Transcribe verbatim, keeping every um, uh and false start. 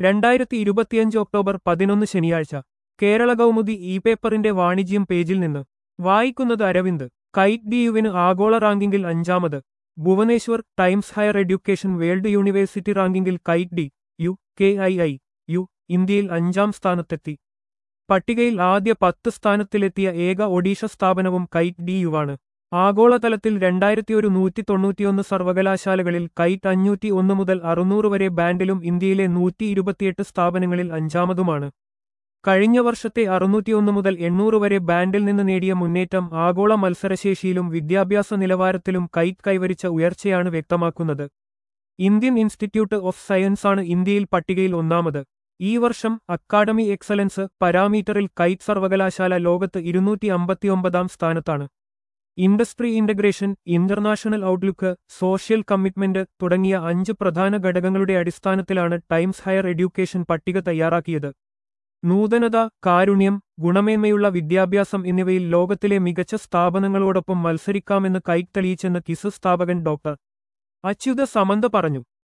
രണ്ടായിരത്തി ഇരുപത്തിയഞ്ച് ഒക്ടോബർ പതിനൊന്ന് ശനിയാഴ്ച കേരള കൗമുദി ഇ പേപ്പറിന്റെ വാണിജ്യം പേജിൽ നിന്ന് വായിക്കുന്നത് അരവിന്ദ്. കൈറ്റ് ഡിയുവിന് ആഗോള റാങ്കിങ്ങിൽ അഞ്ചാമത്. Bhubaneswar. Times Higher Education World University റാങ്കിങ്ങിൽ KIIT D U K I I U ഇന്ത്യയിൽ അഞ്ചാം സ്ഥാനത്തെത്തി. പട്ടികയിൽ ആദ്യ പത്ത് സ്ഥാനത്തിലെത്തിയ ഏക ഒഡീഷ സ്ഥാപനവും കൈറ്റ് ഡി യുവാണ്. ആഗോളതലത്തിൽ രണ്ടായിരത്തി ഒരു നൂറ്റി തൊണ്ണൂറ്റിയൊന്ന് സർവകലാശാലകളിൽ കൈറ്റ് അഞ്ഞൂറ്റി ഒന്ന് മുതൽ അറുന്നൂറ് വരെ ബാൻഡിലും ഇന്ത്യയിലെ നൂറ്റി ഇരുപത്തിയെട്ട് സ്ഥാപനങ്ങളിൽ അഞ്ചാമതുമാണ്. കഴിഞ്ഞ വർഷത്തെ അറുന്നൂറ്റിയൊന്ന് മുതൽ എണ്ണൂറ് വരെ ബാൻഡിൽ നിന്ന് നേടിയ മുന്നേറ്റം ആഗോള മത്സരശേഷിയിലും വിദ്യാഭ്യാസ നിലവാരത്തിലും കൈറ്റ് കൈവരിച്ച ഉയർച്ചയാണ് വ്യക്തമാക്കുന്നത്. ഇന്ത്യൻ ഇൻസ്റ്റിറ്റ്യൂട്ട് ഓഫ് സയൻസാണ് ഇന്ത്യയിൽ പട്ടികയിൽ ഒന്നാമത്. ഈ വർഷം അക്കാഡമി എക്സലൻസ് പാരാമീറ്ററിൽ കൈറ്റ് സർവകലാശാല ലോകത്ത് ഇരുന്നൂറ്റി അമ്പത്തിയൊമ്പതാം സ്ഥാനത്താണ്. Industry integration, international outlook, social commitment തുടങ്ങിയ അഞ്ച് പ്രധാന ഘടകങ്ങളുടെ അടിസ്ഥാനത്തിലാണ് ടൈംസ് ഹയർ എഡ്യൂക്കേഷൻ പട്ടിക തയ്യാറാക്കിയത്. നൂതനത, കാരുണ്യം, ഗുണമേന്മയുള്ള വിദ്യാഭ്യാസം എന്നിവയിൽ ലോകത്തിലെ മികച്ച സ്ഥാപനങ്ങളോടൊപ്പം മത്സരിക്കാമെന്ന് കൈറ്റ് തെളിയിച്ചെന്ന് കിസ് സ്ഥാപകൻ ഡോക്ടർ അച്യുത സമന്ത പറഞ്ഞു.